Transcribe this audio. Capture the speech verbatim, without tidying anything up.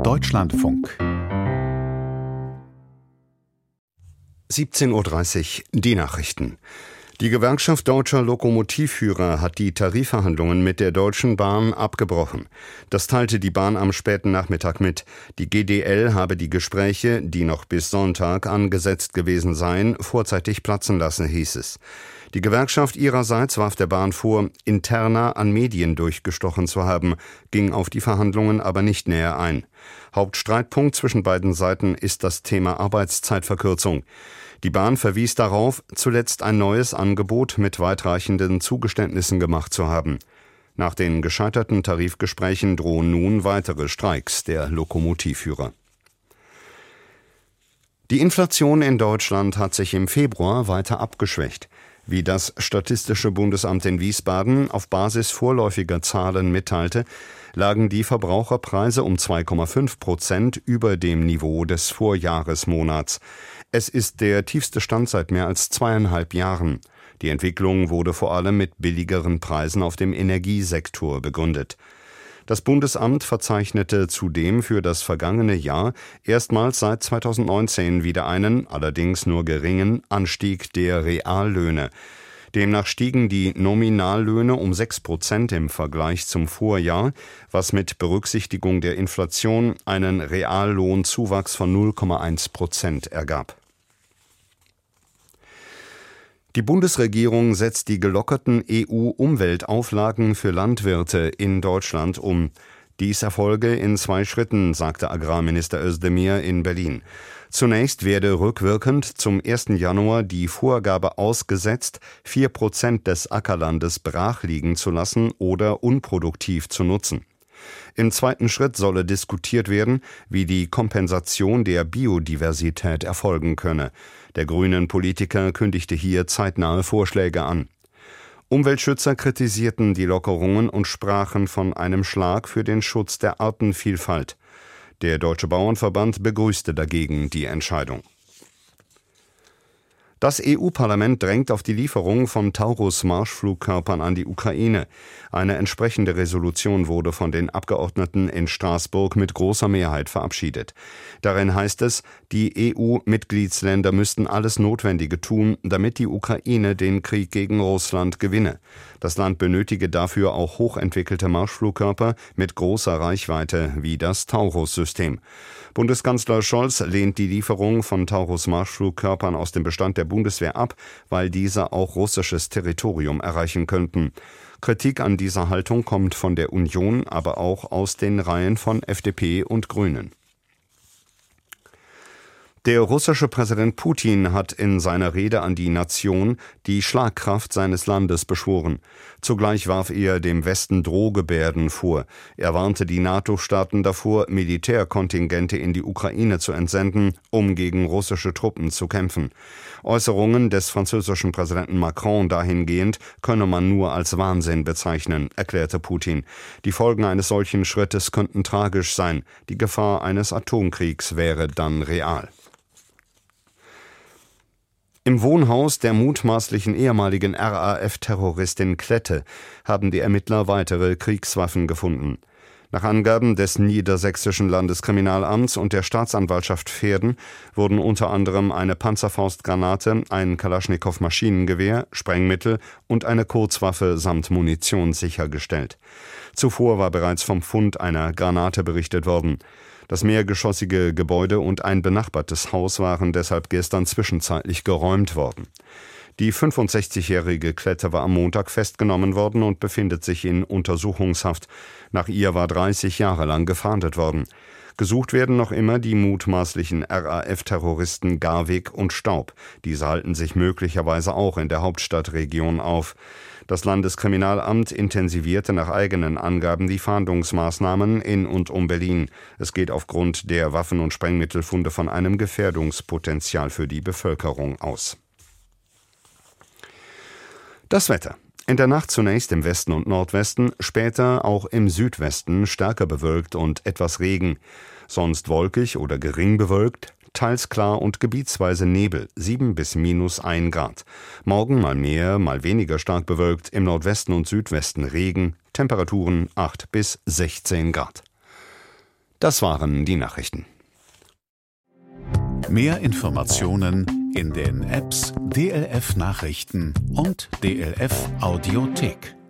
Deutschlandfunk. siebzehn Uhr dreißig, die Nachrichten. Die Gewerkschaft Deutscher Lokomotivführer hat die Tarifverhandlungen mit der Deutschen Bahn abgebrochen. Das teilte die Bahn am späten Nachmittag mit. Die G D L habe die Gespräche, die noch bis Sonntag angesetzt gewesen seien, vorzeitig platzen lassen, hieß es. Die Gewerkschaft ihrerseits warf der Bahn vor, interner an Medien durchgestochen zu haben, ging auf die Verhandlungen aber nicht näher ein. Hauptstreitpunkt zwischen beiden Seiten ist das Thema Arbeitszeitverkürzung. Die Bahn verwies darauf, zuletzt ein neues Angebot mit weitreichenden Zugeständnissen gemacht zu haben. Nach den gescheiterten Tarifgesprächen drohen nun weitere Streiks der Lokomotivführer. Die Inflation in Deutschland hat sich im Februar weiter abgeschwächt. Wie das Statistische Bundesamt in Wiesbaden auf Basis vorläufiger Zahlen mitteilte, lagen die Verbraucherpreise um zwei Komma fünf Prozent über dem Niveau des Vorjahresmonats. Es ist der tiefste Stand seit mehr als zweieinhalb Jahren. Die Entwicklung wurde vor allem mit billigeren Preisen auf dem Energiesektor begründet. Das Bundesamt verzeichnete zudem für das vergangene Jahr erstmals seit zweitausendneunzehn wieder einen, allerdings nur geringen, Anstieg der Reallöhne. Demnach stiegen die Nominallöhne um sechs Prozent im Vergleich zum Vorjahr, was mit Berücksichtigung der Inflation einen Reallohnzuwachs von null Komma eins Prozent ergab. Die Bundesregierung setzt die gelockerten E U-Umweltauflagen für Landwirte in Deutschland um. Dies erfolge in zwei Schritten, sagte Agrarminister Özdemir in Berlin. Zunächst werde rückwirkend zum ersten Januar die Vorgabe ausgesetzt, vier Prozent des Ackerlandes brach liegen zu lassen oder unproduktiv zu nutzen. Im zweiten Schritt solle diskutiert werden, wie die Kompensation der Biodiversität erfolgen könne. Der grünen Politiker kündigte hier zeitnahe Vorschläge an. Umweltschützer kritisierten die Lockerungen und sprachen von einem Schlag für den Schutz der Artenvielfalt. Der Deutsche Bauernverband begrüßte dagegen die Entscheidung. Das E U-Parlament drängt auf die Lieferung von Taurus-Marschflugkörpern an die Ukraine. Eine entsprechende Resolution wurde von den Abgeordneten in Straßburg mit großer Mehrheit verabschiedet. Darin heißt es, die E U-Mitgliedsländer müssten alles Notwendige tun, damit die Ukraine den Krieg gegen Russland gewinne. Das Land benötige dafür auch hochentwickelte Marschflugkörper mit großer Reichweite wie das Taurus-System. Bundeskanzler Scholz lehnt die Lieferung von Taurus-Marschflugkörpern aus dem Bestand der Bundeswehr ab, weil diese auch russisches Territorium erreichen könnten. Kritik an dieser Haltung kommt von der Union, aber auch aus den Reihen von F D P und Grünen. Der russische Präsident Putin hat in seiner Rede an die Nation die Schlagkraft seines Landes beschworen. Zugleich warf er dem Westen Drohgebärden vor. Er warnte die NATO-Staaten davor, Militärkontingente in die Ukraine zu entsenden, um gegen russische Truppen zu kämpfen. Äußerungen des französischen Präsidenten Macron dahingehend könne man nur als Wahnsinn bezeichnen, erklärte Putin. Die Folgen eines solchen Schrittes könnten tragisch sein. Die Gefahr eines Atomkriegs wäre dann real. Im Wohnhaus der mutmaßlichen ehemaligen R A F-Terroristin Klette haben die Ermittler weitere Kriegswaffen gefunden. Nach Angaben des Niedersächsischen Landeskriminalamts und der Staatsanwaltschaft Verden wurden unter anderem eine Panzerfaustgranate, ein Kalaschnikow-Maschinengewehr, Sprengmittel und eine Kurzwaffe samt Munition sichergestellt. Zuvor war bereits vom Fund einer Granate berichtet worden. Das mehrgeschossige Gebäude und ein benachbartes Haus waren deshalb gestern zwischenzeitlich geräumt worden. Die fünfundsechzigjährige Klette war am Montag festgenommen worden und befindet sich in Untersuchungshaft. Nach ihr war dreißig Jahre lang gefahndet worden. Gesucht werden noch immer die mutmaßlichen R A F-Terroristen Garwig und Staub. Diese halten sich möglicherweise auch in der Hauptstadtregion auf. Das Landeskriminalamt intensivierte nach eigenen Angaben die Fahndungsmaßnahmen in und um Berlin. Es geht aufgrund der Waffen- und Sprengmittelfunde von einem Gefährdungspotenzial für die Bevölkerung aus. Das Wetter. In der Nacht zunächst im Westen und Nordwesten, später auch im Südwesten stärker bewölkt und etwas Regen. Sonst wolkig oder gering bewölkt, teils klar und gebietsweise Nebel, sieben bis minus ein Grad. Morgen mal mehr, mal weniger stark bewölkt, im Nordwesten und Südwesten Regen, Temperaturen acht bis sechzehn Grad. Das waren die Nachrichten. Mehr Informationen in den Apps D L F Nachrichten und D L F Audiothek.